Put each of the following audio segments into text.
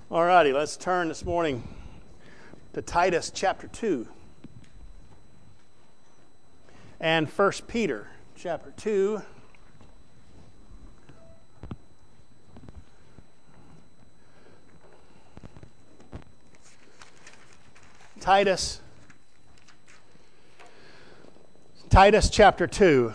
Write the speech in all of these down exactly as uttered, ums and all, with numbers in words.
All righty, let's turn this morning to Titus chapter two and First Peter chapter two. Titus, Titus chapter two.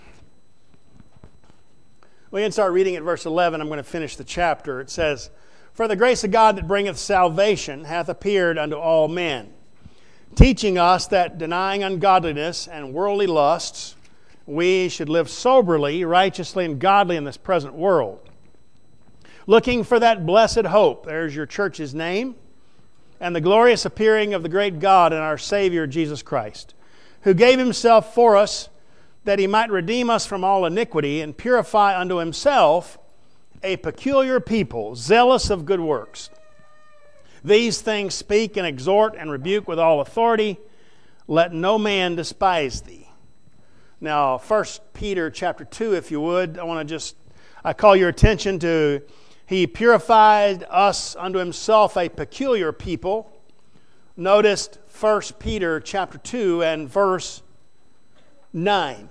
We can start reading at verse eleven. I'm going to finish the chapter. It says, "For the grace of God that bringeth salvation hath appeared unto all men, teaching us that denying ungodliness and worldly lusts, we should live soberly, righteously, and godly in this present world, looking for that blessed hope," there's your church's name, "and the glorious appearing of the great God and our Savior Jesus Christ, who gave himself for us, that he might redeem us from all iniquity and purify unto himself a peculiar people, zealous of good works. These things speak and exhort and rebuke with all authority. Let no man despise thee." Now, First Peter chapter two, if you would, I want to just, I call your attention to, he purified us unto himself a peculiar people. Notice First Peter chapter two and verse nine.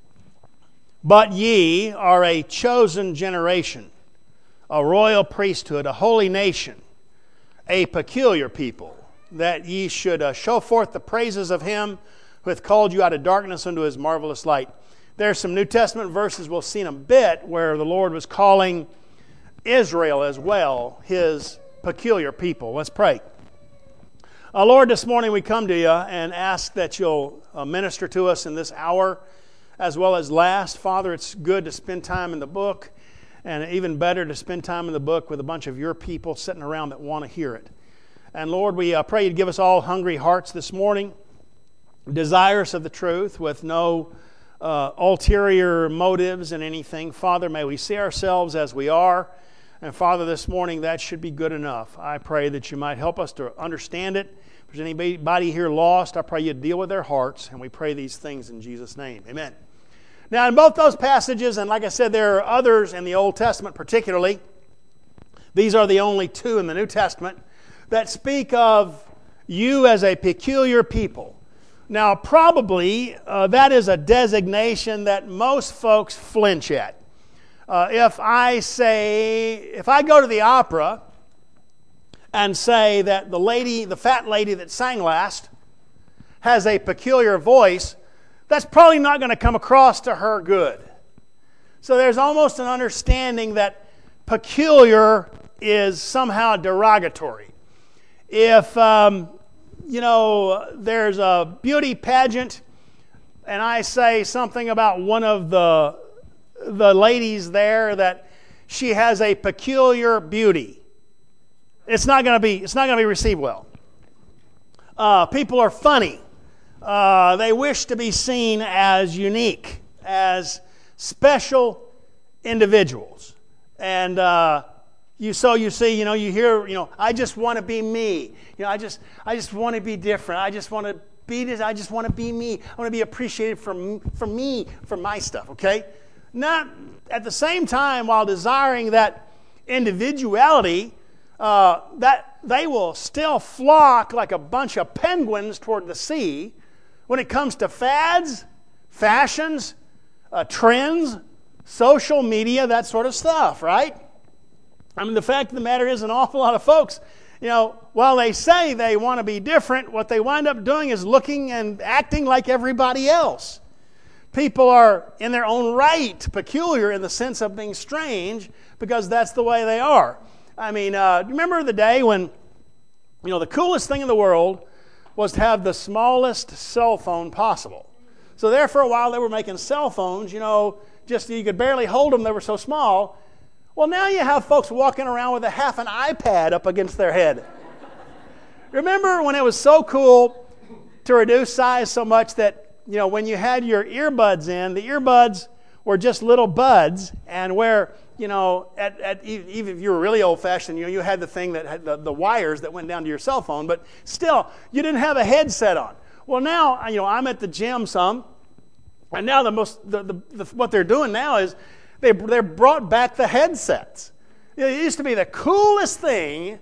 "But ye are a chosen generation, a royal priesthood, a holy nation, a peculiar people, that ye should uh, show forth the praises of him who hath called you out of darkness unto his marvelous light." There's some New Testament verses we'll see in a bit where the Lord was calling Israel as well his peculiar people. Let's pray. Uh, Lord, this morning we come to you and ask that you'll uh, minister to us in this hour as well as last. Father, it's good to spend time in the book, and even better to spend time in the book with a bunch of your people sitting around that want to hear it. And Lord, we uh, pray you'd give us all hungry hearts this morning, desirous of the truth, with no uh, ulterior motives in anything. Father, may we see ourselves as we are. And Father, this morning that should be good enough. I pray that you might help us to understand it. If there's anybody here lost, I pray you deal with their hearts. And we pray these things in Jesus' name. Amen. Now, in both those passages, and like I said, there are others in the Old Testament particularly. These are the only two in the New Testament that speak of you as a peculiar people. Now, probably uh, that is a designation that most folks flinch at. Uh, if I say, if I go to the opera and say that the lady, the fat lady that sang last, has a peculiar voice, that's probably not going to come across to her good. So there's almost an understanding that peculiar is somehow derogatory. If, um, you know, there's a beauty pageant and I say something about one of the, the ladies there that she has a peculiar beauty, it's not going to be, it's not going to be received well. Uh, people are funny. Uh, they wish to be seen as unique, as special individuals. And uh, you, so you see, you know, you hear, you know, I just want to be me. You know, I just, I just want to be different. I just want to be this. I just want to be me. I want to be appreciated for, for me, for my stuff. Okay, not at the same time while desiring that individuality, uh, that they will still flock like a bunch of penguins toward the sea. When it comes to fads, fashions, uh, trends, social media, that sort of stuff, right? I mean, the fact of the matter is an awful lot of folks, you know, while they say they want to be different, what they wind up doing is looking and acting like everybody else. People are in their own right peculiar in the sense of being strange because that's the way they are. I mean, uh, remember the day when, you know, the coolest thing in the world was to have the smallest cell phone possible. So there for a while they were making cell phones, you know, just you could barely hold them, they were so small. Well, now you have folks walking around with a half an iPad up against their head. Remember when it was so cool to reduce size so much that, you know, when you had your earbuds in, the earbuds were just little buds, and where, you know, at, at even if you were really old-fashioned, you know, you had the thing that had the, the wires that went down to your cell phone, but still, you didn't have a headset on. Well, now, you know, I'm at the gym some, and now the most, the, the, the what they're doing now is they they brought back the headsets. You know, it used to be the coolest thing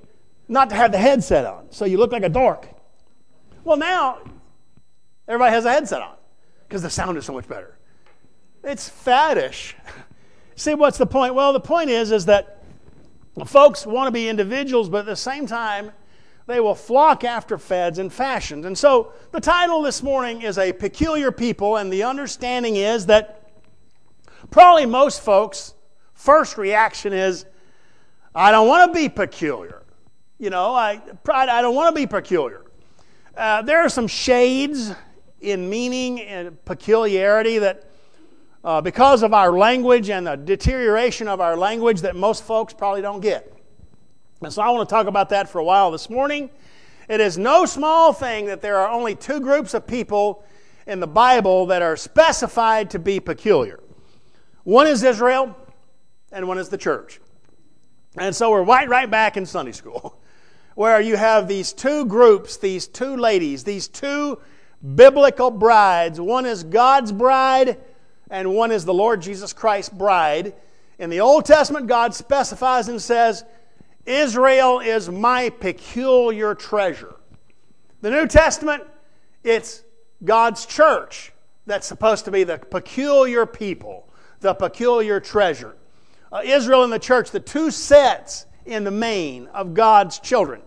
not to have the headset on, so you look like a dork. Well, now, everybody has a headset on because the sound is so much better. It's faddish. See, what's the point? Well, the point is, is that folks want to be individuals, but at the same time, they will flock after fads and fashions. And so the title this morning is A Peculiar People, and the understanding is that probably most folks' first reaction is, I don't want to be peculiar. You know, I, I don't want to be peculiar. Uh, there are some shades in meaning and peculiarity that Uh, because of our language and the deterioration of our language that most folks probably don't get. And so I want to talk about that for a while this morning. It is no small thing that there are only two groups of people in the Bible that are specified to be peculiar. One is Israel, and one is the church. And so we're right, right back in Sunday school, where you have these two groups, these two ladies, these two biblical brides. One is God's bride, and one is the Lord Jesus Christ's bride. In the Old Testament, God specifies and says, Israel is my peculiar treasure. The New Testament, it's God's church that's supposed to be the peculiar people, the peculiar treasure. Uh, Israel and the church, the two sets in the main of God's children.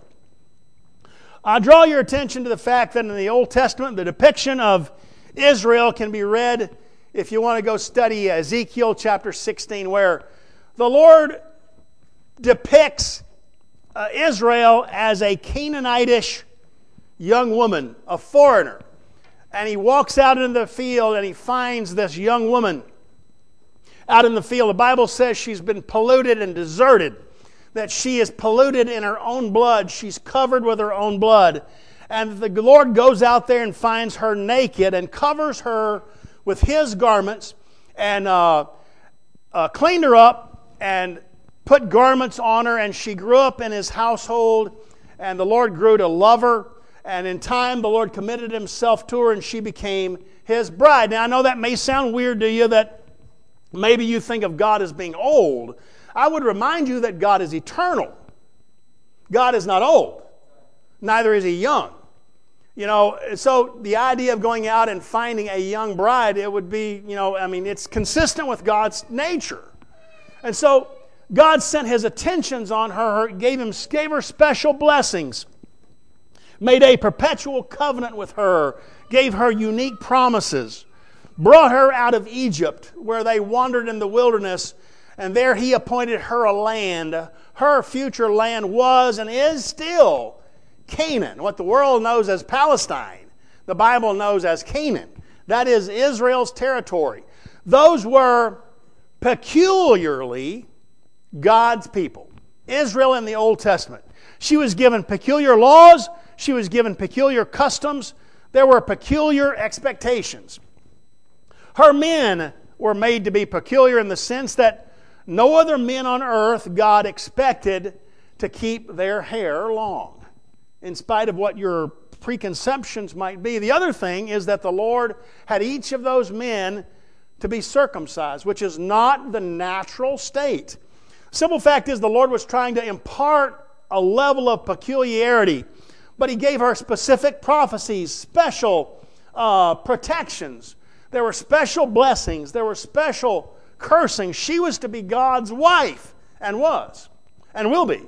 I draw your attention to the fact that in the Old Testament, the depiction of Israel can be read if you want to go study Ezekiel chapter sixteen, where the Lord depicts uh, Israel as a Canaanitish young woman, a foreigner. And he walks out into the field and he finds this young woman out in the field. The Bible says she's been polluted and deserted, that she is polluted in her own blood. She's covered with her own blood. And the Lord goes out there and finds her naked and covers her with His garments, and uh, uh, cleaned her up and put garments on her, and she grew up in His household, and the Lord grew to love her, and in time the Lord committed Himself to her, and she became His bride. Now I know that may sound weird to you, that maybe you think of God as being old. I would remind you that God is eternal. God is not old. Neither is He young. You know, so the idea of going out and finding a young bride, it would be, you know, I mean, it's consistent with God's nature. And so God sent His attentions on her, gave him, gave her special blessings, made a perpetual covenant with her, gave her unique promises, brought her out of Egypt where they wandered in the wilderness, and there He appointed her a land. Her future land was and is still Canaan, what the world knows as Palestine, the Bible knows as Canaan. That is Israel's territory. Those were peculiarly God's people. Israel in the Old Testament. She was given peculiar laws. She was given peculiar customs. There were peculiar expectations. Her men were made to be peculiar in the sense that no other men on earth God expected to keep their hair long, in spite of what your preconceptions might be. The other thing is that the Lord had each of those men to be circumcised, which is not the natural state. Simple fact is the Lord was trying to impart a level of peculiarity, but He gave her specific prophecies, special uh, protections. There were special blessings. There were special cursings. She was to be God's wife, and was, and will be.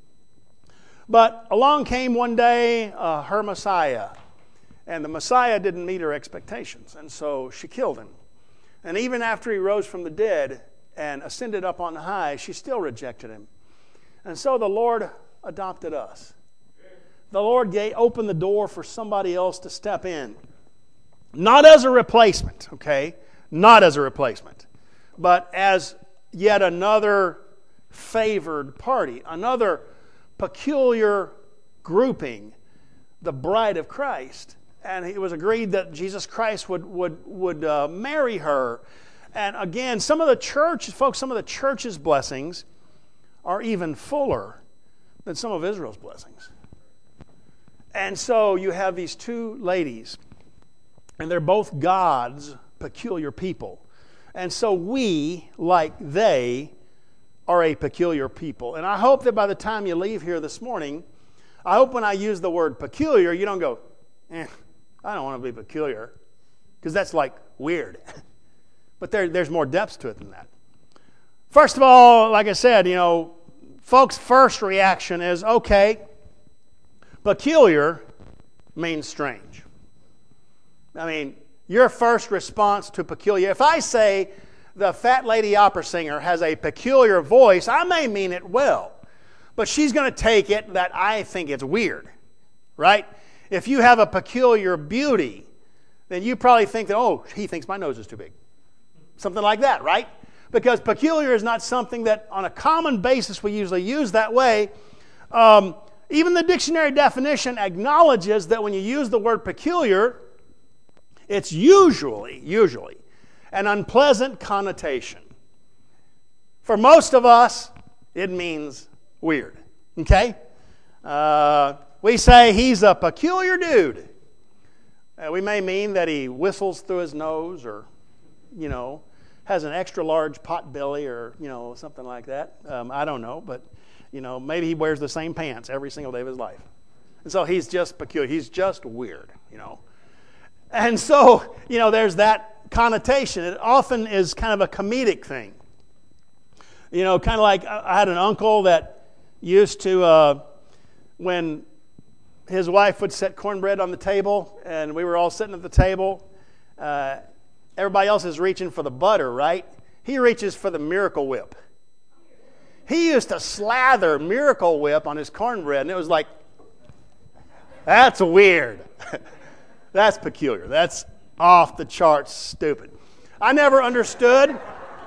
But along came one day uh, her Messiah, and the Messiah didn't meet her expectations, and so she killed Him. And even after He rose from the dead and ascended up on high, she still rejected Him. And so the Lord adopted us. The Lord gave, opened the door for somebody else to step in. Not as a replacement, okay? Not as a replacement, but as yet another favored party, another peculiar grouping, the bride of Christ. And it was agreed that Jesus Christ would would would uh, marry her. And again, some of the church, folks, some of the church's blessings are even fuller than some of Israel's blessings. And so you have these two ladies, and they're both God's peculiar people. And so we, like they, are a peculiar people. And I hope that by the time you leave here this morning, I hope when I use the word peculiar, you don't go, eh, I don't want to be peculiar, because that's like weird. But there, there's more depth to it than that. First of all, like I said, you know, folks' first reaction is, okay, peculiar means strange. I mean, your first response to peculiar, if I say the fat lady opera singer has a peculiar voice, I may mean it well, but she's going to take it that I think it's weird, right? If you have a peculiar beauty, then you probably think that, oh, he thinks my nose is too big. Something like that, right? Because peculiar is not something that on a common basis we usually use that way. Um, even the dictionary definition acknowledges that when you use the word peculiar, it's usually, usually, an unpleasant connotation. For most of us, it means weird, okay? Uh, we say he's a peculiar dude. Uh, we may mean that he whistles through his nose or, you know, has an extra large pot belly or, you know, something like that. Um, I don't know, but, you know, maybe he wears the same pants every single day of his life. And so he's just peculiar. He's just weird, you know. And so, you know, there's that connotation. It often is kind of a comedic thing. You know, kind of like I had an uncle that used to, uh, when his wife would set cornbread on the table and we were all sitting at the table, uh, everybody else is reaching for the butter, right? He reaches for the Miracle Whip. He used to slather Miracle Whip on his cornbread, and it was like, that's weird. That's peculiar. That's off the charts stupid. I never understood.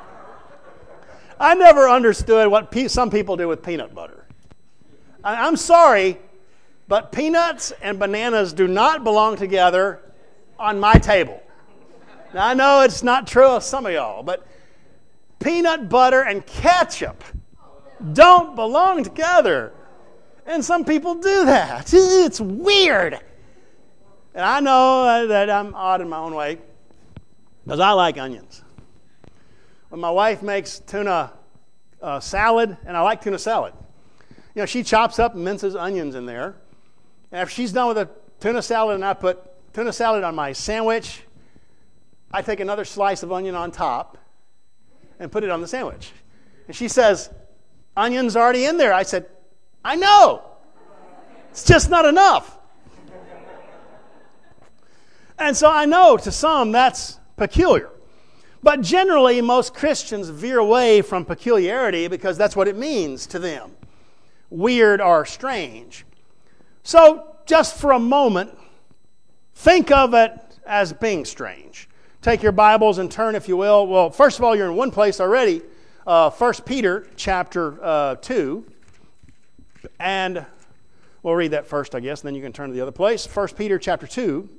I never understood what pe- some people do with peanut butter. I- I'm sorry, but peanuts and bananas do not belong together on my table. Now, I know it's not true of some of y'all, but peanut butter and ketchup don't belong together. And some people do that. It's weird. And I know that I'm odd in my own way because I like onions. When my wife makes tuna uh, salad, and I like tuna salad, you know, she chops up and minces onions in there. And after she's done with the tuna salad and I put tuna salad on my sandwich, I take another slice of onion on top and put it on the sandwich. And she says, onion's already in there. I said, I know. It's just not enough. And so I know to some that's peculiar. But generally, most Christians veer away from peculiarity because that's what it means to them. Weird or strange. So just for a moment, think of it as being strange. Take your Bibles and turn, if you will. Well, first of all, you're in one place already. Uh, First Peter chapter uh, two. And we'll read that first, I guess, and then you can turn to the other place. First Peter chapter two.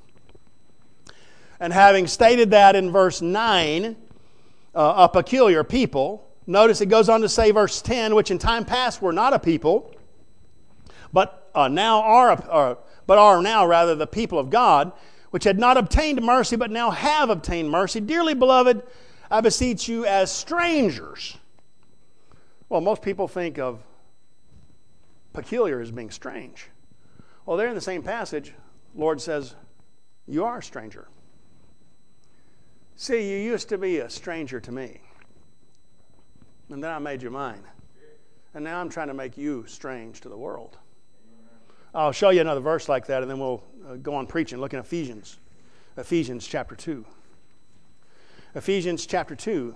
And having stated that in verse nine, uh, a peculiar people, notice it goes on to say verse ten, which in time past were not a people, but uh, now are, uh, but are now rather the people of God, which had not obtained mercy, but now have obtained mercy. Dearly beloved, I beseech you as strangers. Well, most people think of peculiar as being strange. Well, there in the same passage, Lord says, you are a stranger. See, you used to be a stranger to me. And then I made you mine. And now I'm trying to make you strange to the world. I'll show you another verse like that, and then we'll uh, go on preaching. Look in Ephesians. Ephesians chapter two. Ephesians chapter two.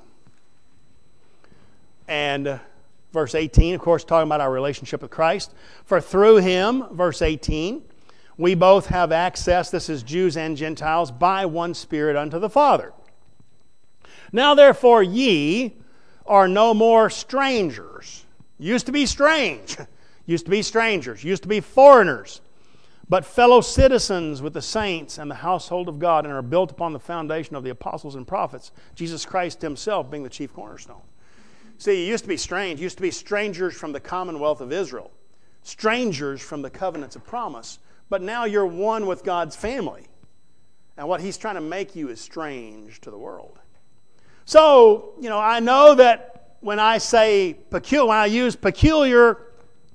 And uh, verse eighteen, of course, talking about our relationship with Christ. For through him, verse eighteen, we both have access, this is Jews and Gentiles, by one Spirit unto the Father. Now therefore ye are no more strangers. Used to be strange. Used to be strangers. Used to be foreigners. But fellow citizens with the saints and the household of God, and are built upon the foundation of the apostles and prophets, Jesus Christ himself being the chief cornerstone. See, you used to be strange. You used to be strangers from the commonwealth of Israel. Strangers from the covenants of promise. But now you're one with God's family. And what he's trying to make you is strange to the world. So, you know, I know that when I say peculiar, when I use peculiar,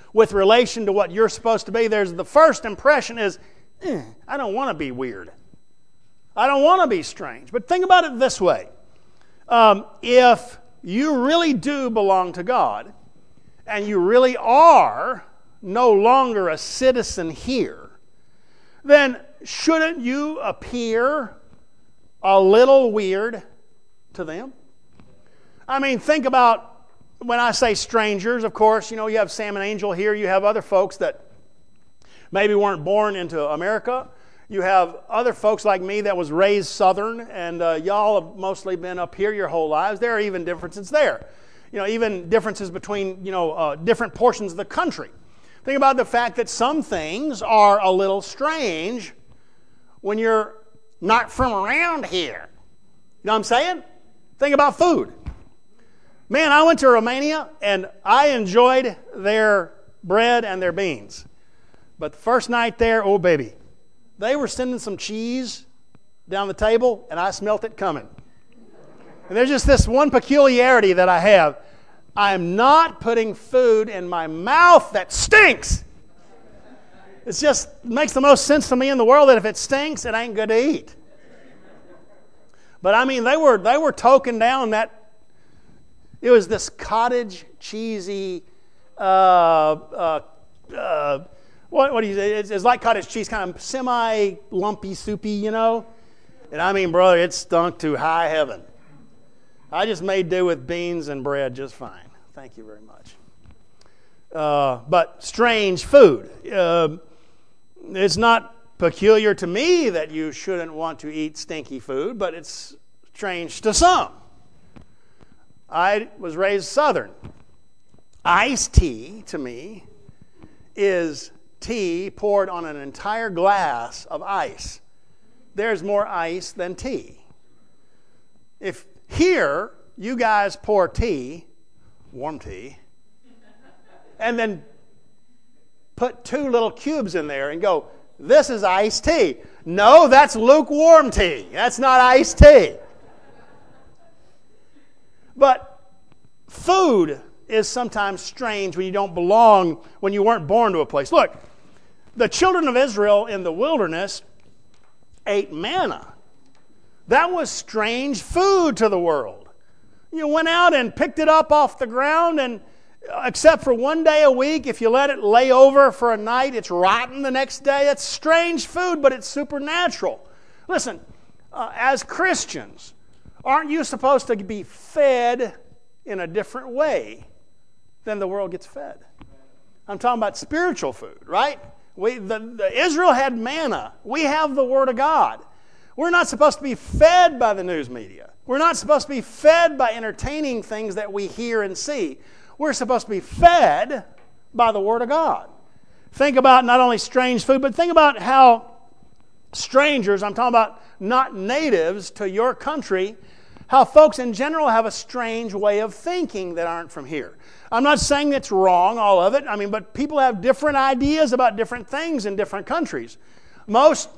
with relation to what you're supposed to be, there's the first impression is, eh, I don't want to be weird. I don't want to be strange. But think about it this way. Um, if you really do belong to God, and you really are no longer a citizen here, then shouldn't you appear a little weird to them? I mean, think about, when I say strangers, of course, you know, you have Sam and Angel here, you have other folks that maybe weren't born into America. You have other folks like me that was raised Southern, and uh, y'all have mostly been up here your whole lives. There are even differences there. You know, even differences between, you know, uh, different portions of the country. Think about the fact that some things are a little strange when you're not from around here. You know what I'm saying? Think about food. Man, I went to Romania, and I enjoyed their bread and their beans. But the first night there, oh baby, they were sending some cheese down the table, and I smelt it coming. And there's just this one peculiarity that I have. I'm not putting food in my mouth that stinks. It just makes the most sense to me in the world that if it stinks, it ain't good to eat. But I mean, they were they were toking down that. It was this cottage cheesy. Uh, uh, uh, what what do you say? It's, it's like cottage cheese, kind of semi lumpy, soupy, you know. And I mean, brother, it stunk to high heaven. I just made do with beans and bread just fine. Thank you very much. Uh, but strange food. Uh, it's not peculiar to me that you shouldn't want to eat stinky food, but it's strange to some. I was raised Southern. Iced tea, to me, is tea poured on an entire glass of ice. There's more ice than tea. If here, you guys pour tea, warm tea, and then put two little cubes in there and go, this is iced tea. No, that's lukewarm tea. That's not iced tea. But food is sometimes strange when you don't belong, when you weren't born to a place. Look, the children of Israel in the wilderness ate manna. That was strange food to the world. You went out and picked it up off the ground, and except for one day a week, if you let it lay over for a night, it's rotten the next day. It's strange food, but it's supernatural. Listen, uh, as Christians, aren't you supposed to be fed in a different way than the world gets fed? I'm talking about spiritual food, right? We, the, the Israel had manna. We have the Word of God. We're not supposed to be fed by the news media. We're not supposed to be fed by entertaining things that we hear and see. We're supposed to be fed by the Word of God. Think about not only strange food, but think about how strangers, I'm talking about not natives to your country, how folks in general have a strange way of thinking that aren't from here. I'm not saying it's wrong, all of it. I mean, but people have different ideas about different things in different countries. Most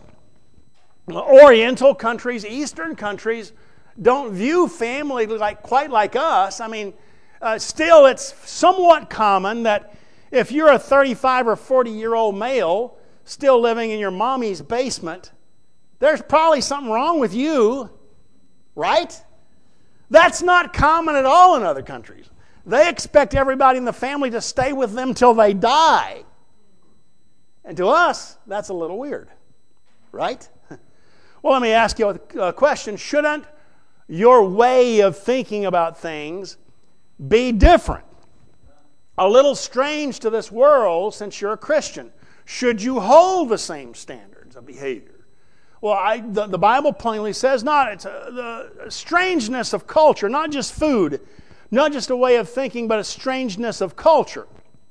Oriental countries, Eastern countries, don't view family like quite like us. I mean, uh, still it's somewhat common that if you're a thirty-five or forty-year-old male still living in your mommy's basement, there's probably something wrong with you, right? That's not common at all in other countries. They expect everybody in the family to stay with them till they die. And to us, that's a little weird, right? Well, let me ask you a question. Shouldn't your way of thinking about things be different? A little strange to this world since you're a Christian. Should you hold the same standards of behavior? Well, I, the, the Bible plainly says not. It's a, the strangeness of culture, not just food, not just a way of thinking, but a strangeness of culture.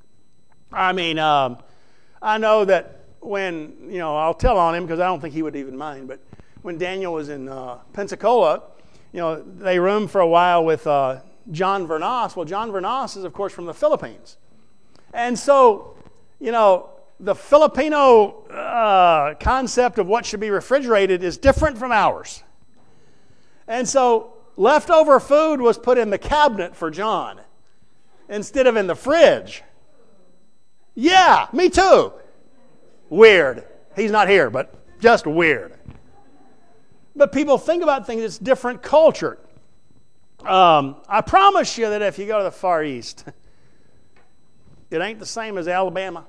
I mean, um, I know that when, you know, I'll tell on him because I don't think he would even mind, but when Daniel was in uh, Pensacola, you know, they roomed for a while with uh, John Vernas. Well, John Vernas is, of course, from the Philippines. And so, you know, the Filipino uh, concept of what should be refrigerated is different from ours. And so leftover food was put in the cabinet for John instead of in the fridge. Yeah, me too. Weird. He's not here, but just weird. But people think about things, it's different culture. Um, I promise you that if you go to the Far East, it ain't the same as Alabama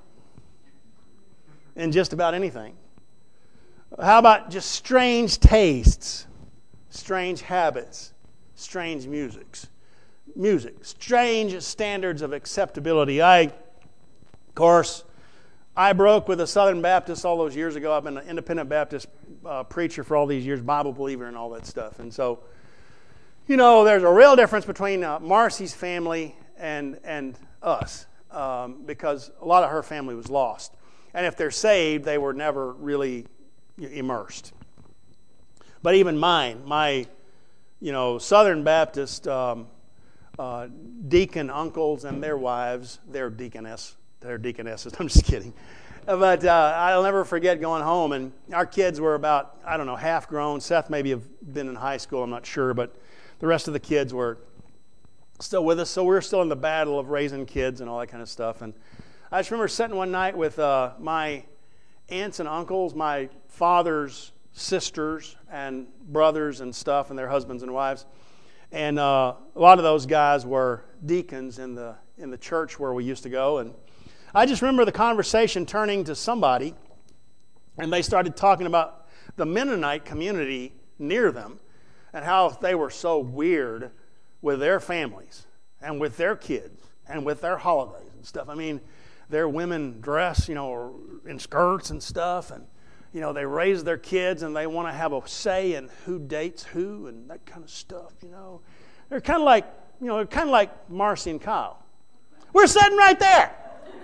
in just about anything. How about just strange tastes, strange habits, strange musics, music, strange standards of acceptability. I, of course, I broke with a Southern Baptist all those years ago. I've been an independent Baptist uh, preacher for all these years, Bible believer and all that stuff. And so, you know, there's a real difference between uh, Marcy's family and and us um, because a lot of her family was lost. And if they're saved, they were never really immersed. But even mine, my, you know, Southern Baptist um, uh, deacon uncles and their wives, their deaconess, their deaconesses, I'm just kidding. But uh, I'll never forget going home, and our kids were about, I don't know, half grown. Seth maybe have been in high school, I'm not sure, but the rest of the kids were still with us, so we were still in the battle of raising kids and all that kind of stuff. And I just remember sitting one night with uh, my aunts and uncles, my father's sisters and brothers and stuff, and their husbands and wives. And uh, a lot of those guys were deacons in the in the church where we used to go. And I just remember the conversation turning to somebody, and they started talking about the Mennonite community near them and how they were so weird with their families and with their kids and with their holidays and stuff. I mean, their women dress, you know, in skirts and stuff, and, you know, they raise their kids and they want to have a say in who dates who and that kind of stuff, you know. They're kind of like, you know, they're kind of like Marcy and Kyle. We're sitting right there.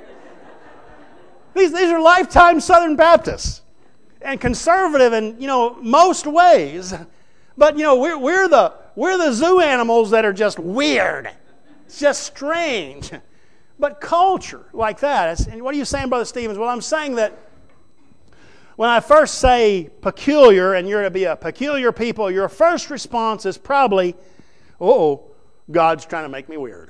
These, these are lifetime Southern Baptists and conservative in, you know, most ways. But, you know, we're, we're, the, we're the zoo animals that are just weird. It's just strange. But culture like that, and what are you saying, Brother Stevens? Well, I'm saying that when I first say peculiar, and you're to be a peculiar people, your first response is probably, oh, God's trying to make me weird.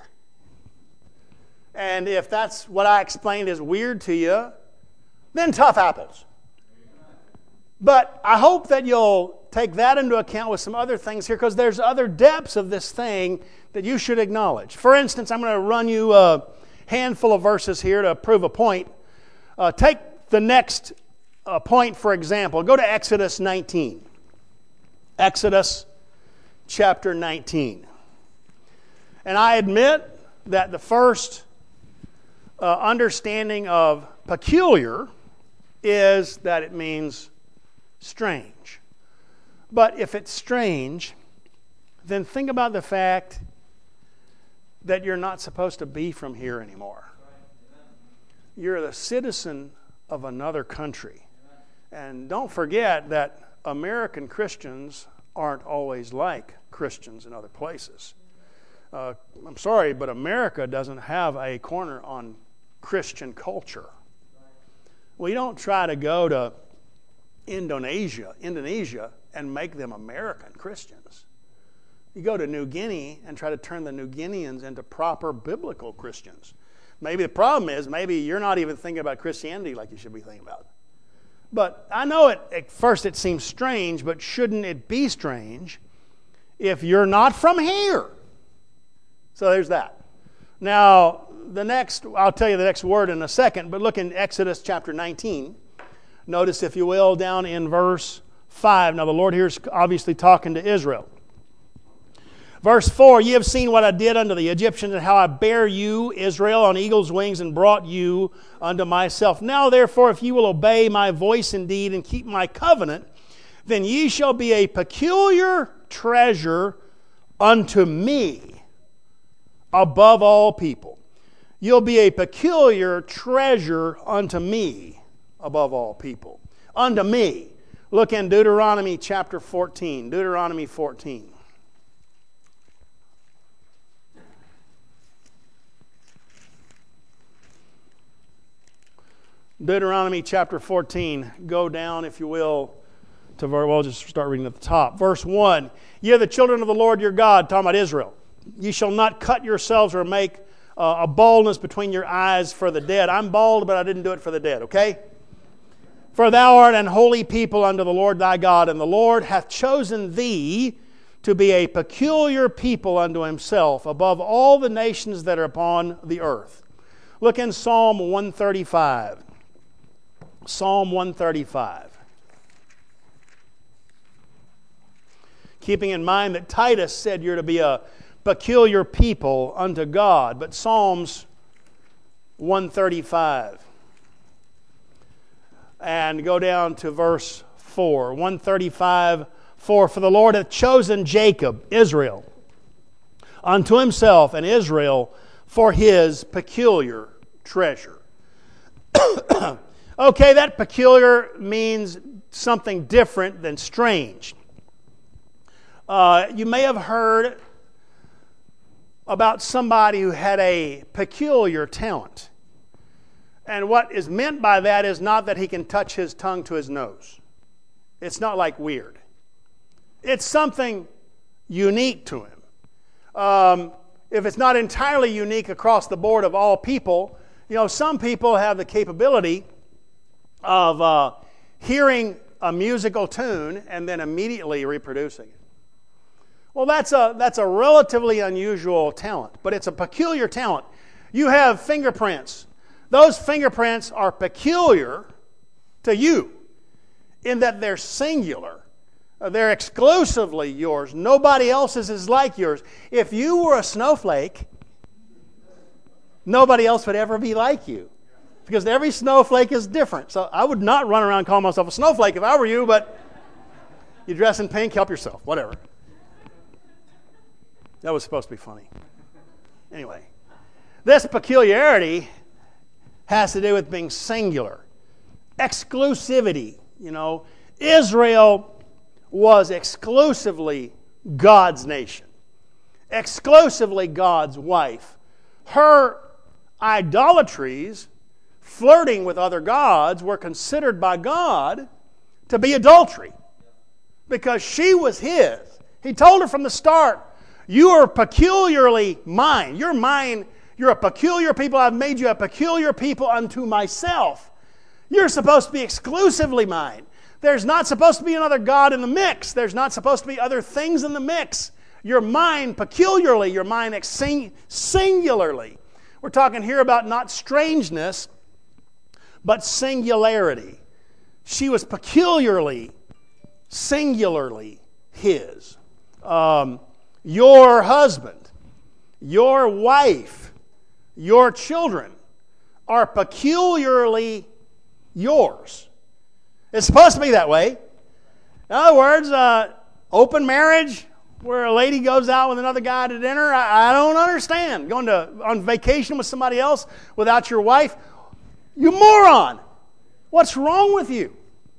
And if that's what I explained is weird to you, then tough apples. But I hope that you'll take that into account with some other things here, because there's other depths of this thing that you should acknowledge. For instance, I'm going to run you a handful of verses here to prove a point. Uh, take the next uh, point, for example. Go to Exodus nineteen. Exodus chapter nineteen. And I admit that the first uh, understanding of peculiar is that it means strange. But if it's strange, then think about the fact that you're not supposed to be from here anymore. You're the citizen of another country. And don't forget that American Christians aren't always like Christians in other places. Uh, I'm sorry, but America doesn't have a corner on Christian culture. We don't try to go to Indonesia, Indonesia and make them American Christians. You go to New Guinea and try to turn the New Guineans into proper biblical Christians. Maybe the problem is maybe you're not even thinking about Christianity like you should be thinking about. But I know it, at first it seems strange, but shouldn't it be strange if you're not from here? So there's that. Now, the next, I'll tell you the next word in a second, but look in Exodus chapter nineteen. Notice, if you will, down in verse five. Now, the Lord here is obviously talking to Israel. Verse four, ye have seen what I did unto the Egyptians, and how I bare you, Israel, on eagle's wings, and brought you unto myself. Now, therefore, if ye will obey my voice indeed, and keep my covenant, then ye shall be a peculiar treasure unto me above all people. You'll be a peculiar treasure unto me above all people. Unto me. Look in Deuteronomy chapter fourteen. Deuteronomy fourteen. Deuteronomy chapter fourteen. Go down, if you will, to, well, just start reading at the top. Verse one. Ye are the children of the Lord your God, talking about Israel. Ye shall not cut yourselves or make uh, a baldness between your eyes for the dead. I'm bald, but I didn't do it for the dead, okay? For thou art an holy people unto the Lord thy God, and the Lord hath chosen thee to be a peculiar people unto himself above all the nations that are upon the earth. Look in Psalm one thirty-five. Psalm one thirty-five. Keeping in mind that Titus said you're to be a peculiar people unto God. But Psalms one thirty-five. And go down to verse four. one thirty-five, four. For the Lord hath chosen Jacob, Israel, unto himself, and Israel for his peculiar treasure. Okay, that peculiar means something different than strange. Uh, you may have heard about somebody who had a peculiar talent. And what is meant by that is not that he can touch his tongue to his nose. It's not like weird. It's something unique to him. Um, if it's not entirely unique across the board of all people, you know, some people have the capability of uh, hearing a musical tune and then immediately reproducing it. Well, that's a, that's a relatively unusual talent, but it's a peculiar talent. You have fingerprints. Those fingerprints are peculiar to you in that they're singular. They're exclusively yours. Nobody else's is like yours. If you were a snowflake, nobody else would ever be like you, because every snowflake is different. So I would not run around calling myself a snowflake if I were you, but you dress in pink, help yourself, whatever. That was supposed to be funny. Anyway, this peculiarity has to do with being singular. Exclusivity, you know. Israel was exclusively God's nation. Exclusively God's wife. Her idolatries, flirting with other gods, were considered by God to be adultery, because she was His. He told her from the start, you are peculiarly mine. You're mine. You're a peculiar people. I've made you a peculiar people unto myself. You're supposed to be exclusively mine. There's not supposed to be another God in the mix. There's not supposed to be other things in the mix. You're mine peculiarly. You're mine ex- singularly. We're talking here about not strangeness, but singularity. She was peculiarly, singularly His. Um, your husband, your wife, your children are peculiarly yours. It's supposed to be that way. In other words, uh, open marriage, where a lady goes out with another guy to dinner, I, I don't understand. Going to on vacation with somebody else without your wife, you moron! What's wrong with you?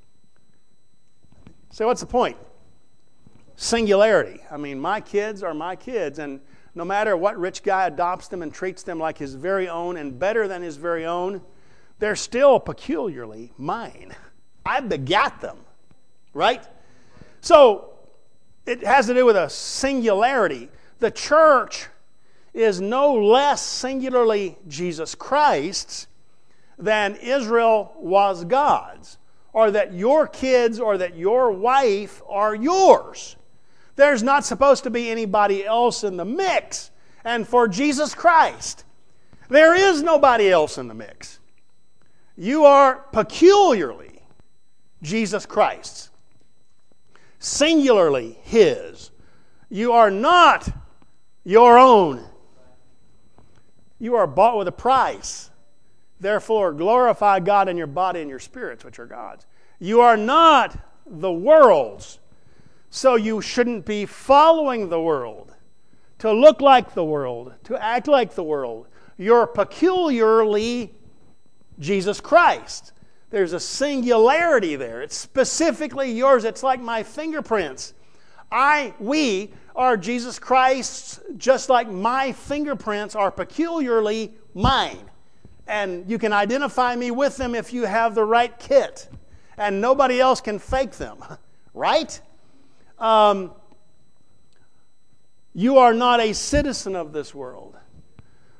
So what's the point? Singularity. I mean, my kids are my kids, and no matter what rich guy adopts them and treats them like his very own and better than his very own, they're still peculiarly mine. I begat them, right? So it has to do with a singularity. The church is no less singularly Jesus Christ's than Israel was God's, or that your kids or that your wife are yours. There's not supposed to be anybody else in the mix. And for Jesus Christ, there is nobody else in the mix. You are peculiarly Jesus Christ's, singularly His. You are not your own. You are bought with a price. Therefore, glorify God in your body and your spirits, which are God's. You are not the world's, so you shouldn't be following the world, to look like the world, to act like the world. You're peculiarly Jesus Christ. There's a singularity there. It's specifically yours. It's like my fingerprints. I, we are Jesus Christ's, just like my fingerprints are peculiarly mine. And you can identify me with them if you have the right kit. And nobody else can fake them. Right? Um, you are not a citizen of this world.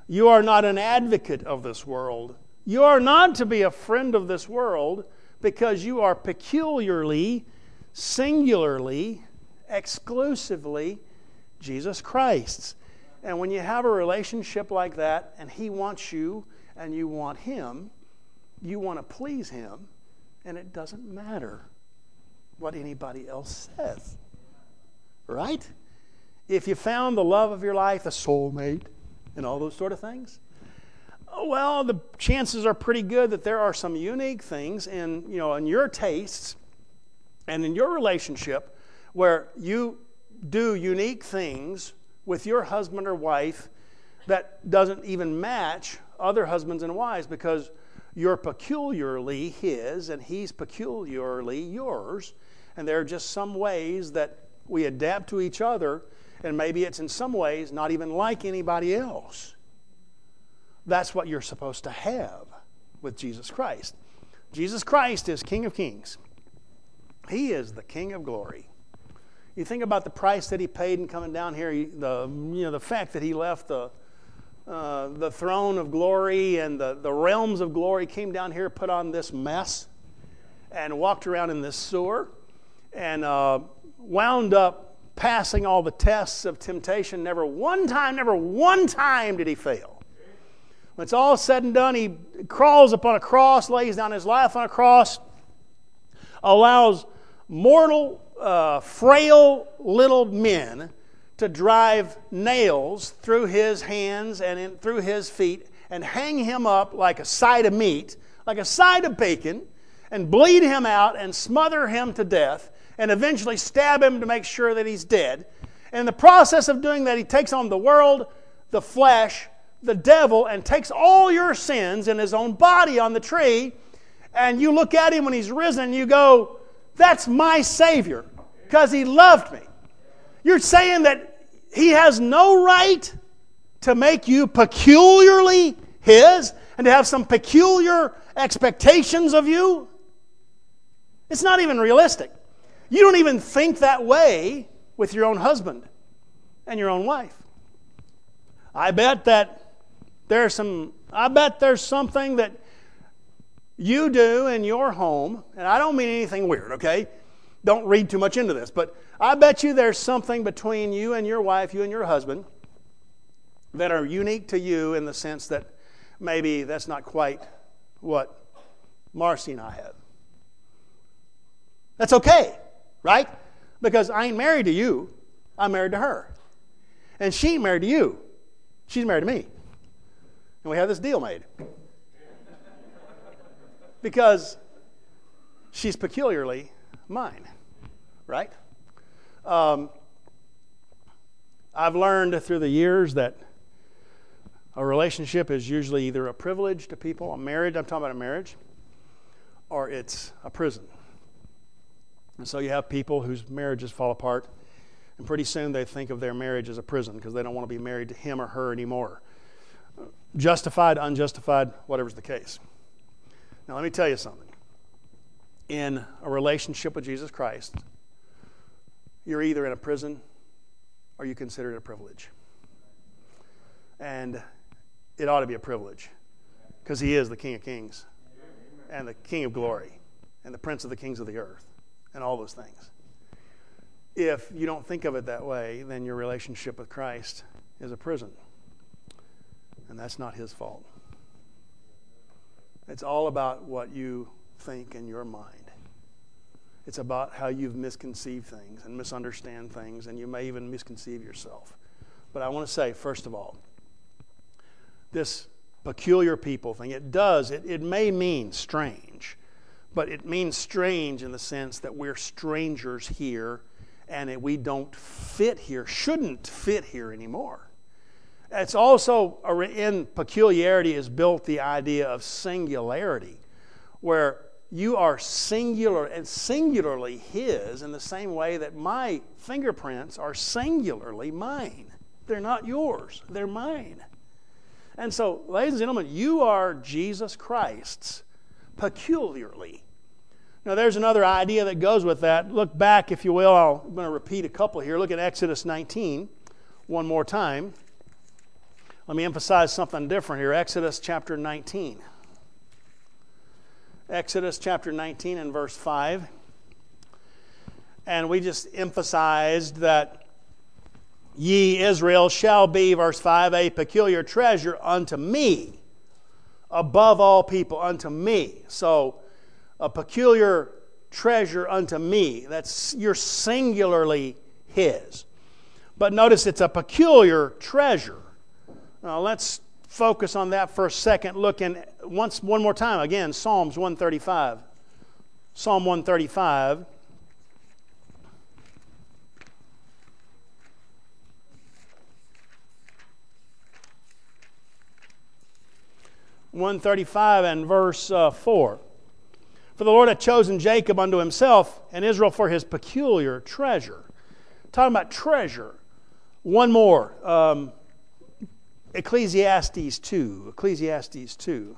You are not an advocate of this world. You are not to be a friend of this world because you are peculiarly, singularly, exclusively Jesus Christ's. And when you have a relationship like that and He wants you and you want Him, you want to please Him, and it doesn't matter what anybody else says. Right? If you found the love of your life, the soulmate, and all those sort of things, well, the chances are pretty good that there are some unique things in, you know, in your tastes and in your relationship where you do unique things with your husband or wife that doesn't even match other husbands and wives because you're peculiarly His and He's peculiarly yours. And there are just some ways that we adapt to each other, and maybe it's in some ways not even like anybody else. That's what you're supposed to have with Jesus Christ. Jesus Christ is King of Kings. He is the King of glory. You think about the price that He paid in coming down here, the, you know, the fact that He left the, uh, the throne of glory and the, the realms of glory, came down here, put on this mess, and walked around in this sewer, and uh, wound up passing all the tests of temptation. Never one time, never one time did He fail. When it's all said and done, He crawls upon a cross, lays down His life on a cross, allows mortal, uh, frail little men to drive nails through His hands and in, through His feet and hang Him up like a side of meat, like a side of bacon, and bleed Him out and smother Him to death and eventually stab Him to make sure that He's dead. And in the process of doing that, He takes on the world, the flesh, the devil, and takes all your sins in His own body on the tree. And you look at Him when He's risen and you go, that's my Savior because He loved me. You're saying that He has no right to make you peculiarly His and to have some peculiar expectations of you? It's not even realistic. You don't even think that way with your own husband and your own wife. I bet that there's some, I bet there's something that you do in your home, and I don't mean anything weird, okay? Don't read too much into this, but I bet you there's something between you and your wife, you and your husband, that are unique to you in the sense that maybe that's not quite what Marcy and I have. That's okay, right? Because I ain't married to you. I'm married to her. And she ain't married to you. She's married to me. And we have this deal made. Because she's peculiarly mine, right? Um, I've learned through the years that a relationship is usually either a privilege to people. A marriage, I'm talking about a marriage, or it's a prison. And so you have people whose marriages fall apart, and pretty soon they think of their marriage as a prison because they don't want to be married to him or her anymore. Justified, unjustified, whatever's the case. Now let me tell you something. In a relationship with Jesus Christ, you're either in a prison or you consider it a privilege. And it ought to be a privilege because He is the King of Kings and the King of Glory and the Prince of the Kings of the earth and all those things. If you don't think of it that way, then your relationship with Christ is a prison. And that's not His fault. It's all about what you think in your mind. It's about how you've misconceived things and misunderstand things, and you may even misconceive yourself. But I want to say, first of all, this peculiar people thing, it does, it, it may mean strange, but it means strange in the sense that we're strangers here and it, we don't fit here, shouldn't fit here anymore. It's also, in peculiarity is built the idea of singularity, where you are singular and singularly His in the same way that my fingerprints are singularly mine. They're not yours, they're mine. And so, ladies and gentlemen, you are Jesus Christ's peculiarly. Now, there's another idea that goes with that. Look back, if you will. I'll, I'm going to repeat a couple here. Look at Exodus nineteen one more time. Let me emphasize something different here. Exodus chapter nineteen. Exodus chapter nineteen and verse five. And we just emphasized that ye, Israel, shall be, verse five, a peculiar treasure unto me, above all people, unto me. So, a peculiar treasure unto me. That's, you're singularly His. But notice it's a peculiar treasure. Now let's focus on that for a second. Look in once, one more time. Again, Psalms one thirty-five. Psalm one thirty-five. one thirty-five and verse uh, four. For the Lord hath chosen Jacob unto himself, and Israel for his peculiar treasure. Talking about treasure. One more. Um, Ecclesiastes two. Ecclesiastes two.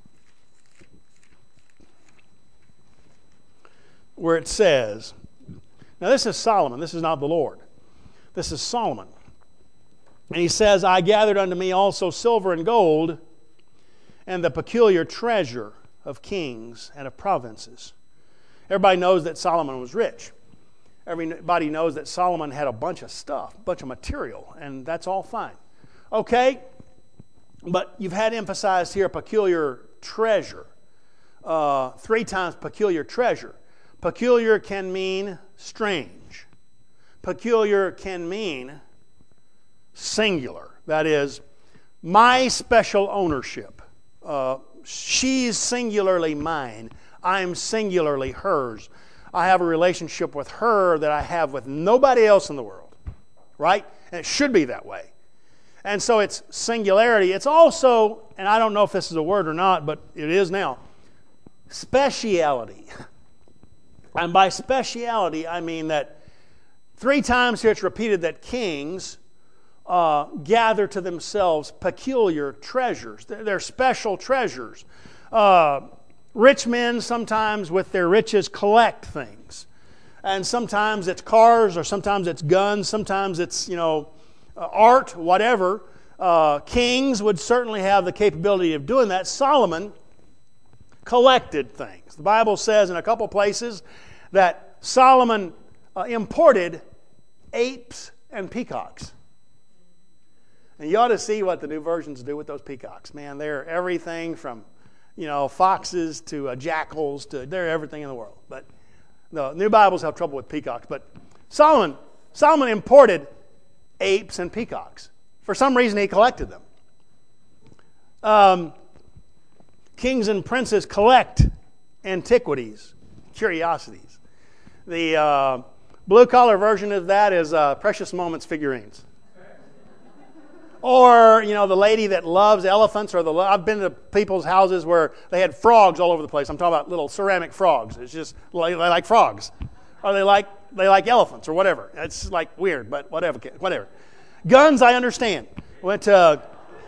Where it says, now this is Solomon, this is not the Lord. This is Solomon. And he says, I gathered unto me also silver and gold, and the peculiar treasure of kings and of provinces. Everybody knows that Solomon was rich. Everybody knows that Solomon had a bunch of stuff, a bunch of material, and that's all fine. Okay, but you've had emphasized here peculiar treasure. Uh, three times peculiar treasure. Peculiar can mean strange. Peculiar can mean singular. That is, my special ownership. Uh, she's singularly mine. I'm singularly hers. I have a relationship with her that I have with nobody else in the world. Right? And it should be that way. And so it's singularity. It's also, and I don't know if this is a word or not, but it is now, speciality. And by speciality, I mean that three times here it's repeated that kings uh, gather to themselves peculiar treasures. They're, they're special treasures. Uh, rich men sometimes with their riches collect things. And sometimes it's cars, or sometimes it's guns, sometimes it's, you know, uh, art, whatever. Uh, kings would certainly have the capability of doing that. Solomon collected things. The Bible says in a couple places that Solomon uh, imported apes and peacocks. And you ought to see what the new versions do with those peacocks. Man, they're everything from, you know, foxes to uh, jackals to, they're everything in the world. But the new Bibles have trouble with peacocks. But Solomon, Solomon imported apes and peacocks. For some reason, he collected them. Um, kings and princes collect antiquities, curiosities. The uh, blue-collar version of that is uh, Precious Moments figurines. Or, you know, the lady that loves elephants, or the I've been to people's houses where they had frogs all over the place. I'm talking about little ceramic frogs. It's just, they like frogs. Or they like they like elephants, or whatever. It's like weird, but whatever. Whatever. Guns, I understand. Went to...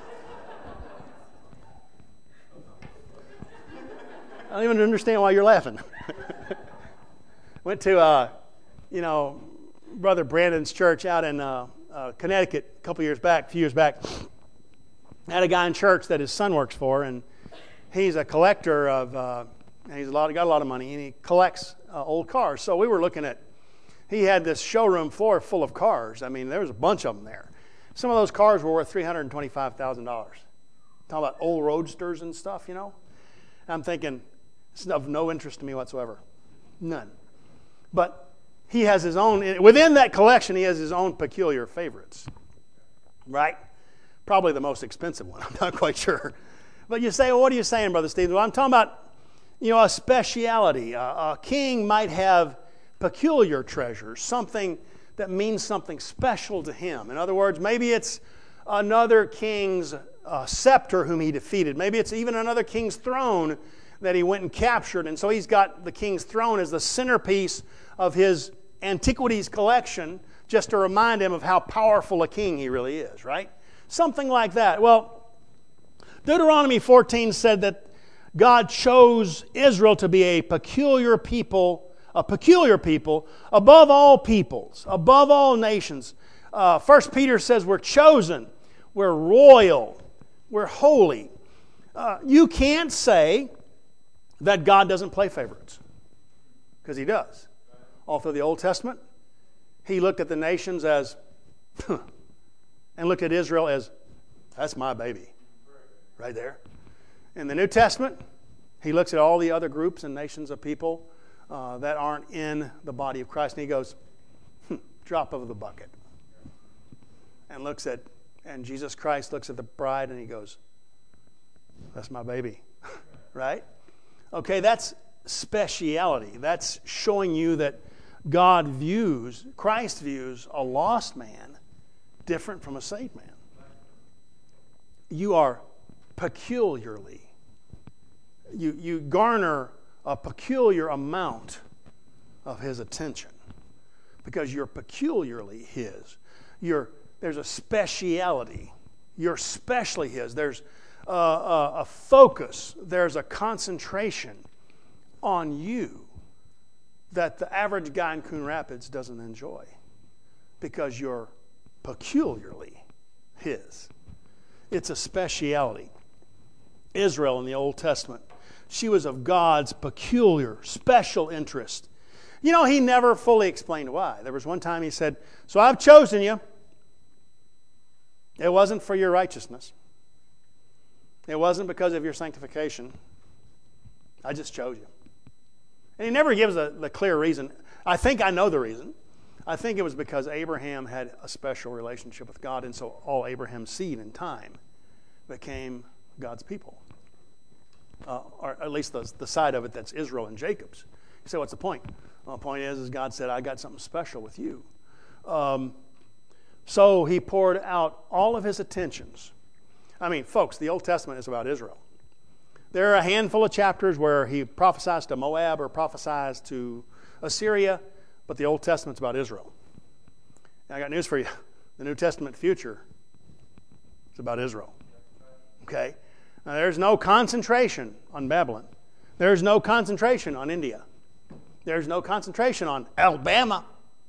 I don't even understand why you're laughing. Went to, uh, you know, Brother Brandon's church out in uh, uh, Connecticut a couple years back, a few years back. I had a guy in church that his son works for, and he's a collector of, uh, and he's a lot, got a lot of money, and he collects uh, old cars. So we were looking at, he had this showroom floor full of cars. I mean, there was a bunch of them there. Some of those cars were worth three hundred twenty-five thousand dollars. Talking about old roadsters and stuff, you know. And I'm thinking, it's of no interest to me whatsoever. None. But he has his own, within that collection, he has his own peculiar favorites. Right? Probably the most expensive one. I'm not quite sure. But you say, well, what are you saying, Brother Steve? Well, I'm talking about, you know, a speciality. A, a king might have peculiar treasures, something that means something special to him. In other words, maybe it's another king's uh, scepter whom he defeated. Maybe it's even another king's throne that he went and captured. And so he's got the king's throne as the centerpiece of his antiquities collection, just to remind him of how powerful a king he really is, right? Something like that. Well, Deuteronomy fourteen said that God chose Israel to be a peculiar people, a peculiar people, above all peoples, above all nations. Uh, First Peter says we're chosen. We're royal. We're holy. Uh, you can't say that God doesn't play favorites, because He does. All through the Old Testament, He looked at the nations as, and looked at Israel as, that's my baby, right there. In the New Testament, He looks at all the other groups and nations of people uh, that aren't in the body of Christ, and He goes, hmm, drop of the bucket. And looks at, and Jesus Christ looks at the bride and He goes, that's my baby, right? Okay, that's speciality. That's showing you that God views, Christ views a lost man different from a saved man. You are peculiarly, you, you garner a peculiar amount of His attention because you're peculiarly His. You're, there's a speciality. You're specially His. There's a, a, a focus. There's a concentration on you that the average guy in Coon Rapids doesn't enjoy because you're peculiarly His. It's a speciality. Israel in the Old Testament, she was of God's peculiar, special interest. You know, He never fully explained why. There was one time He said, so I've chosen you. It wasn't for your righteousness. It wasn't because of your sanctification. I just chose you. And He never gives a, the clear reason. I think I know the reason. I think it was because Abraham had a special relationship with God, and so all Abraham's seed in time became God's people. Uh, or at least the, the side of it that's Israel and Jacob's. You say, what's the point? Well, the point is, is God said, I got something special with you. Um, so He poured out all of His attentions. I mean, folks, the Old Testament is about Israel. There are a handful of chapters where He prophesies to Moab or prophesies to Assyria, but the Old Testament's about Israel. Now, I got news for you. The New Testament future is about Israel. Okay? Now, there's no concentration on Babylon. There's no concentration on India. There's no concentration on Alabama.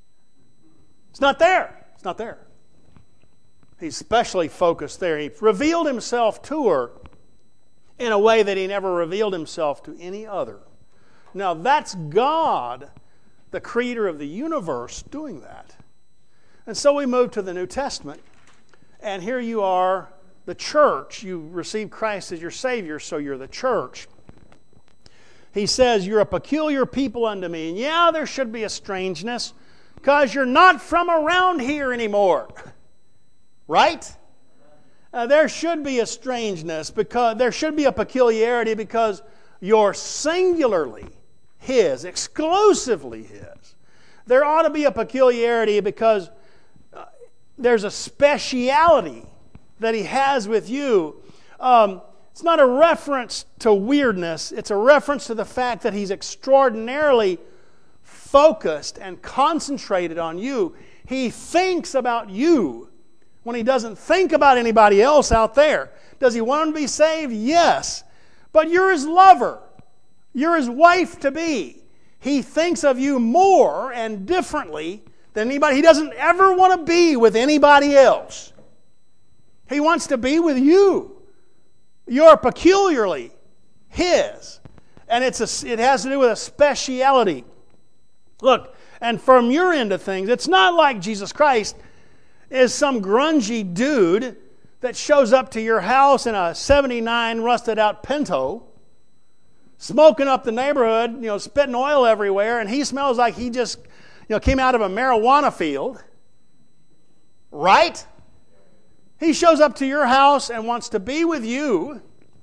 It's not there. It's not there. He's specially focused there. He revealed Himself to her in a way that He never revealed Himself to any other. Now, that's God, the creator of the universe, doing that. And so we move to the New Testament, and here you are, the church. You received Christ as your Savior, so you're the church. He says, you're a peculiar people unto me. And yeah, there should be a strangeness, because you're not from around here anymore. Right? Uh, there should be a strangeness, because there should be a peculiarity, because you're singularly His, exclusively His. There ought to be a peculiarity because uh, there's a speciality that He has with you. Um, it's not a reference to weirdness. It's a reference to the fact that He's extraordinarily focused and concentrated on you. He thinks about you when He doesn't think about anybody else out there. Does He want them to be saved? Yes. But you're His lover. You're His wife-to-be. He thinks of you more and differently than anybody. He doesn't ever want to be with anybody else. He wants to be with you. You're peculiarly His. And it's a, it has to do with a speciality. Look, and from your end of things, it's not like Jesus Christ is some grungy dude that shows up to your house in a seventy-nine rusted out Pinto, smoking up the neighborhood, you know, spitting oil everywhere, and he smells like he just, you know, came out of a marijuana field. Right? He shows up to your house and wants to be with you,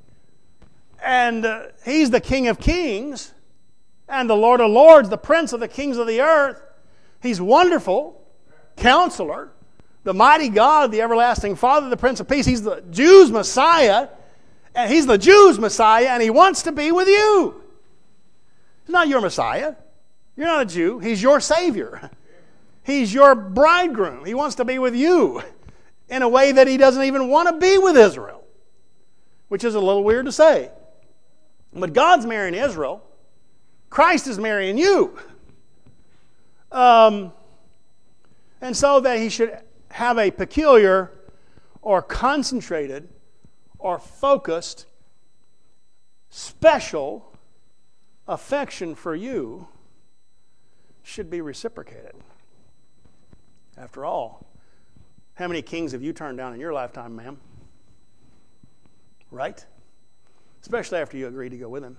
and uh, He's the King of Kings and the Lord of Lords, the Prince of the Kings of the earth. He's wonderful, Counselor, the mighty God, the everlasting Father, the Prince of Peace. He's the Jews' Messiah, and He's the Jews' Messiah, and He wants to be with you. He's not your Messiah. You're not a Jew. He's your Savior. He's your bridegroom. He wants to be with you in a way that He doesn't even want to be with Israel, which is a little weird to say. But God's marrying Israel. Christ is marrying you. Um, and so that He should have a peculiar or concentrated or focused, special affection for you should be reciprocated. After all, how many kings have you turned down in your lifetime, ma'am? Right? Especially after you agree to go with him.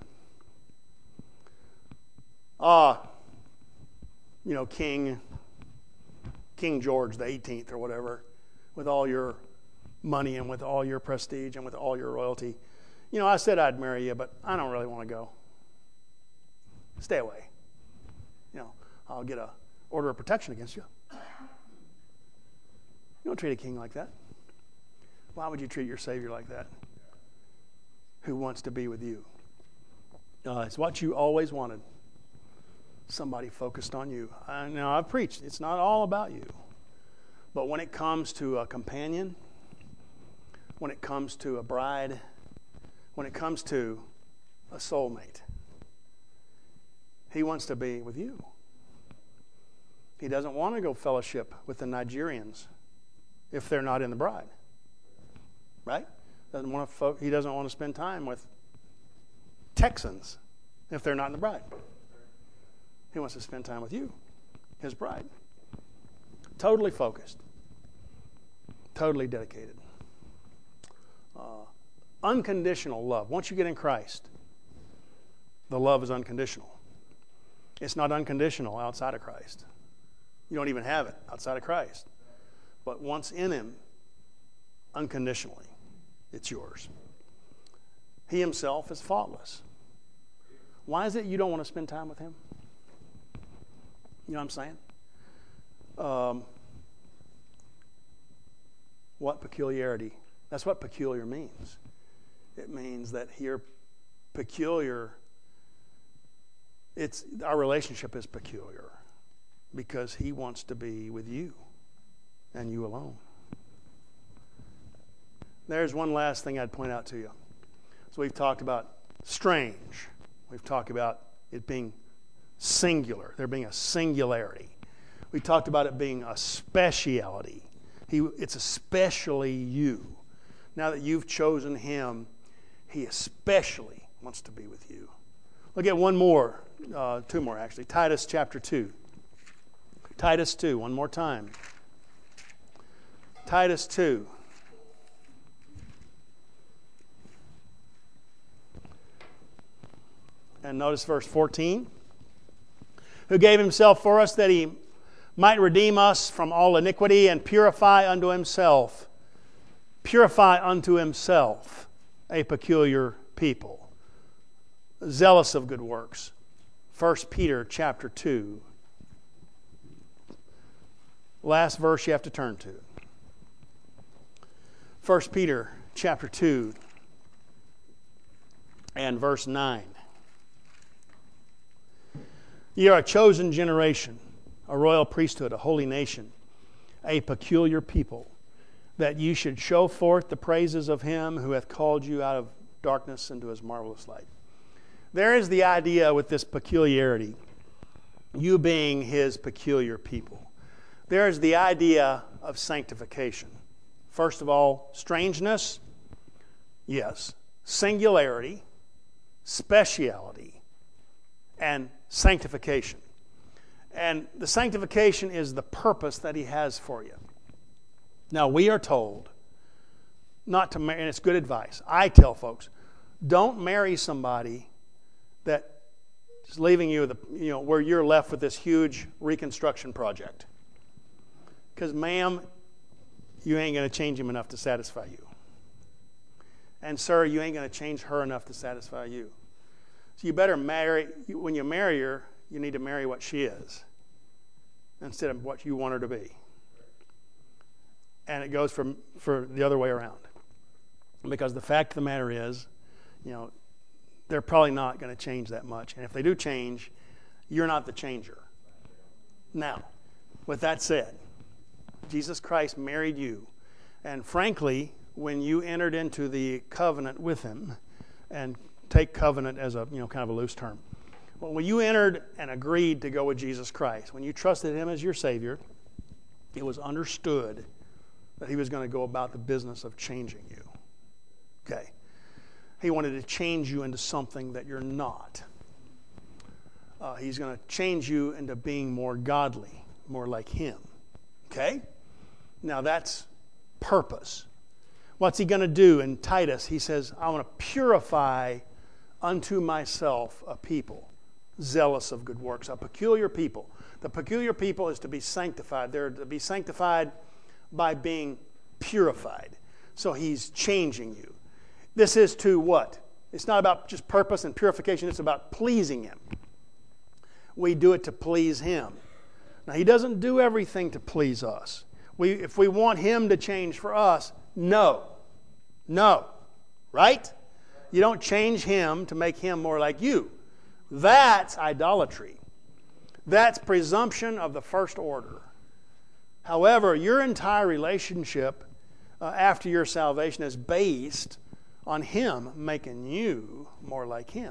Ah, uh, you know, King, King George the eighteenth or whatever, with all your money and with all your prestige and with all your royalty. You know, I said I'd marry you, but I don't really want to go. Stay away. You know, I'll get a order of protection against you. You don't treat a king like that. Why would you treat your Savior like that? Who wants to be with you? Uh, it's what you always wanted. Somebody focused on you. I, now, I've preached. It's not all about you. But when it comes to a companion, when it comes to a bride, when it comes to a soulmate, he wants to be with you. He doesn't want to go fellowship with the Nigerians if they're not in the bride. Right? Doesn't want to fo- he doesn't want to spend time with Texans if they're not in the bride. He wants to spend time with you, his bride. Totally focused. Totally dedicated. Uh, unconditional love. Once you get in Christ, the love is unconditional. It's not unconditional outside of Christ. You don't even have it outside of Christ. But once in him, unconditionally, it's yours. He himself is faultless. Why is it you don't want to spend time with him? You know what I'm saying? Um, what peculiarity? That's what peculiar means. It means that here, peculiar, it's our relationship is peculiar because he wants to be with you and you alone. There's one last thing I'd point out to you. So we've talked about strange. We've talked about it being singular, there being a singularity. We talked about it being a speciality. He, it's especially you. Now that you've chosen him, he especially wants to be with you. Look at one more, uh, two more actually. Titus chapter two. Titus two, one more time. Titus two. And notice verse fourteen. Who gave himself for us that he might redeem us from all iniquity and purify unto himself. Purify unto himself a peculiar people, zealous of good works. First Peter chapter two. Last verse you have to turn to. First Peter chapter two and verse nine. Ye are a chosen generation, a royal priesthood, a holy nation, a peculiar people, that ye should show forth the praises of him who hath called you out of darkness into his marvelous light. There is the idea with this peculiarity, you being his peculiar people. There is the idea of sanctification. First of all, strangeness, yes. Singularity, speciality, and sanctification. And the sanctification is the purpose that he has for you. Now, we are told not to marry, and it's good advice. I tell folks, don't marry somebody that is leaving you, the, you know, where you're left with this huge reconstruction project. Because, ma'am, you ain't going to change him enough to satisfy you. And, sir, you ain't going to change her enough to satisfy you. So you better marry, when you marry her, you need to marry what she is instead of what you want her to be. And it goes from for the other way around. Because the fact of the matter is, you know, they're probably not going to change that much. And if they do change, you're not the changer. Now, with that said, Jesus Christ married you. And frankly, when you entered into the covenant with him, and take covenant as a, you know, kind of a loose term. But when you entered and agreed to go with Jesus Christ, when you trusted him as your Savior, it was understood that he was going to go about the business of changing you. Okay. He wanted to change you into something that you're not. Uh, he's going to change you into being more godly, more like him. Okay? Now that's purpose. What's he going to do in Titus? He says, I want to purify unto myself a people, zealous of good works, a peculiar people. The peculiar people is to be sanctified. They're to be sanctified by being purified. So he's changing you. This is to what? It's not about just purpose and purification. It's about pleasing him. We do it to please him. Now, he doesn't do everything to please us. We, if we want him to change for us, no. No. Right? You don't change him to make him more like you. That's idolatry. That's presumption of the first order. However, your entire relationship uh, after your salvation is based on him making you more like him.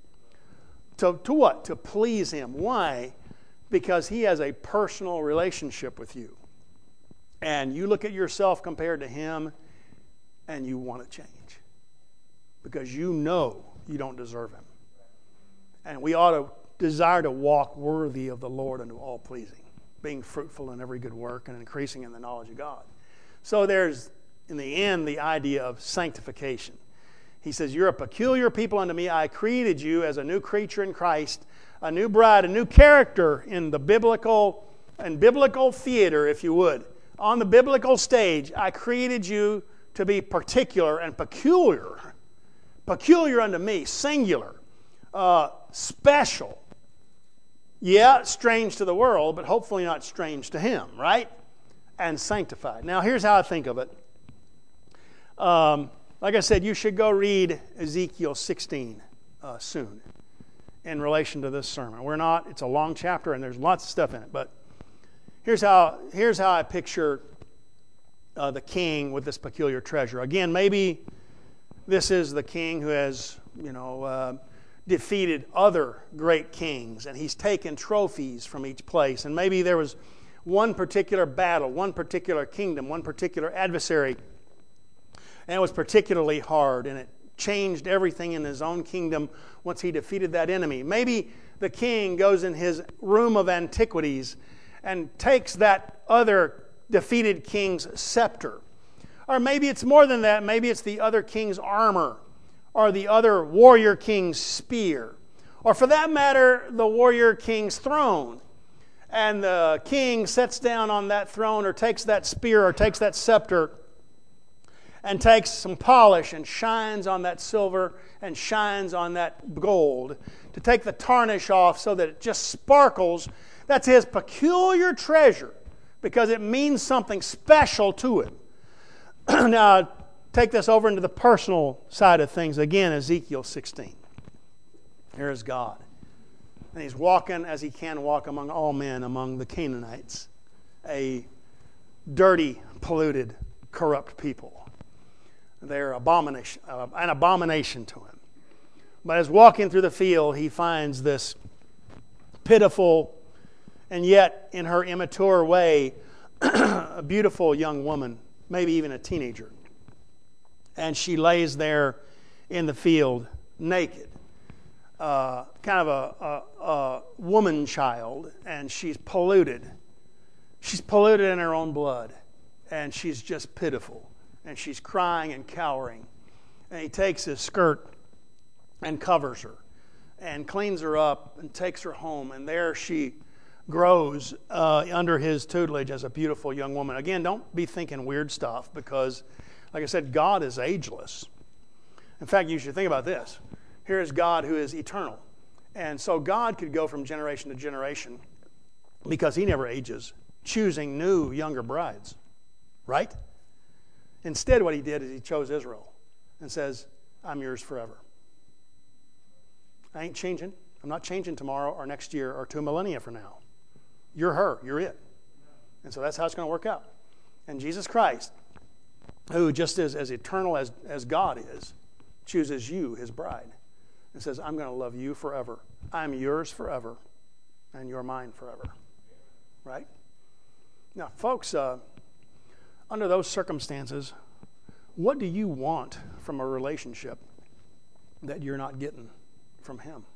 To, to what? To please him. Why? Because he has a personal relationship with you. And you look at yourself compared to him and you want to change. Because you know you don't deserve him. And we ought to desire to walk worthy of the Lord unto all pleasing, being fruitful in every good work and increasing in the knowledge of God. So there's, in the end, the idea of sanctification. He says, you're a peculiar people unto me. I created you as a new creature in Christ, a new bride, a new character in the biblical and biblical theater, if you would. On the biblical stage, I created you to be particular and peculiar. Peculiar unto me, singular, uh, special. Yeah, strange to the world, but hopefully not strange to him, right? And sanctified. Now, here's how I think of it. Um... Like I said, you should go read Ezekiel sixteen uh, soon in relation to this sermon. We're not, it's a long chapter and there's lots of stuff in it, but here's how, here's how I picture uh, the king with this peculiar treasure. Again, maybe this is the king who has, you know, uh, defeated other great kings and he's taken trophies from each place. And maybe there was one particular battle, one particular kingdom, one particular adversary. And it was particularly hard, and it changed everything in his own kingdom once he defeated that enemy. Maybe the king goes in his room of antiquities and takes that other defeated king's scepter. Or maybe it's more than that. Maybe it's the other king's armor, or the other warrior king's spear, or for that matter, the warrior king's throne. And the king sits down on that throne, or takes that spear, or takes that scepter, and takes some polish and shines on that silver and shines on that gold to take the tarnish off so that it just sparkles. That's his peculiar treasure because it means something special to him. Now, take this over into the personal side of things. Again, Ezekiel sixteen. Here is God. And he's walking as he can walk among all men, among the Canaanites, a dirty, polluted, corrupt people. They're abomination, uh, an abomination to him. But as walking through the field, he finds this pitiful and yet in her immature way, a beautiful young woman, maybe even a teenager. And she lays there in the field naked, uh, kind of a, a, a woman child, and she's polluted. She's polluted in her own blood, and she's just pitiful. And she's crying and cowering. And he takes his skirt and covers her and cleans her up and takes her home. And there she grows uh, under his tutelage as a beautiful young woman. Again, don't be thinking weird stuff because, like I said, God is ageless. In fact, you should think about this. Here is God who is eternal. And so God could go from generation to generation because he never ages, choosing new, younger brides. Right? Instead, what he did is he chose Israel and says, I'm yours forever. I ain't changing. I'm not changing tomorrow or next year or two millennia from now. You're her. You're it. And so that's how it's going to work out. And Jesus Christ, who just is as eternal as, as God is, chooses you, his bride, and says, I'm going to love you forever. I'm yours forever, and you're mine forever. Right? Now, folks, uh, under those circumstances, what do you want from a relationship that you're not getting from him?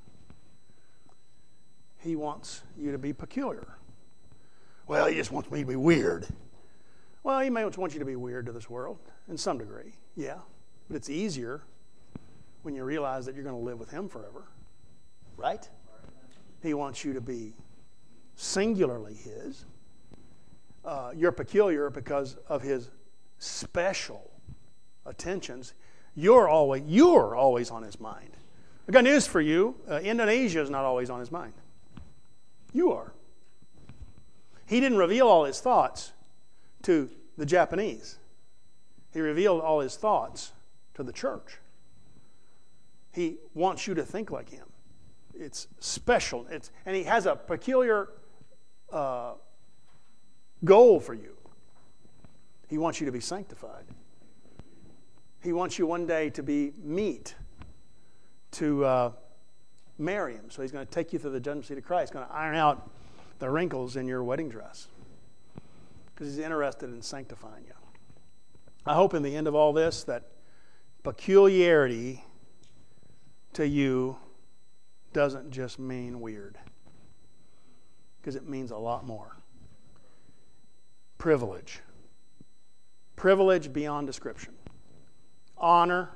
He wants you to be peculiar. Well, he just wants me to be weird. Well, he may want you to be weird to this world in some degree, yeah. But it's easier when you realize that you're going to live with him forever, right? He wants you to be singularly his. Uh, you're peculiar because of his special attentions. You're always, you're always on his mind. I got news for you. Uh, Indonesia is not always on his mind. You are. He didn't reveal all his thoughts to the Japanese. He revealed all his thoughts to the church. He wants you to think like him. It's special. It's, and he has a peculiar uh, goal for you. He wants you to be sanctified. He wants you one day to be meet, to uh, marry him. So he's going to take you through the judgment seat of Christ. He's going to iron out the wrinkles in your wedding dress because he's interested in sanctifying you. I hope in the end of all this that peculiarity to you doesn't just mean weird, because it means a lot more. Privilege. Privilege beyond description. Honor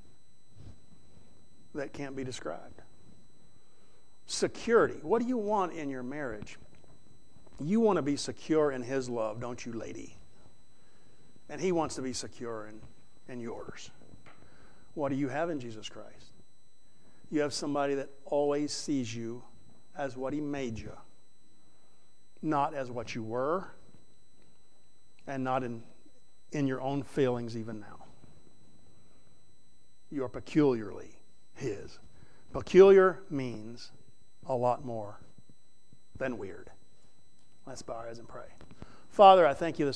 that can't be described. Security. What do you want in your marriage? You want to be secure in his love, don't you, lady? And he wants to be secure in, in yours. What do you have in Jesus Christ? You have somebody that always sees you as what he made you, not as what you were, and not in, in your own feelings even now. You are peculiarly his. Peculiar means a lot more than weird. Let's bow our heads and pray. Father, I thank you this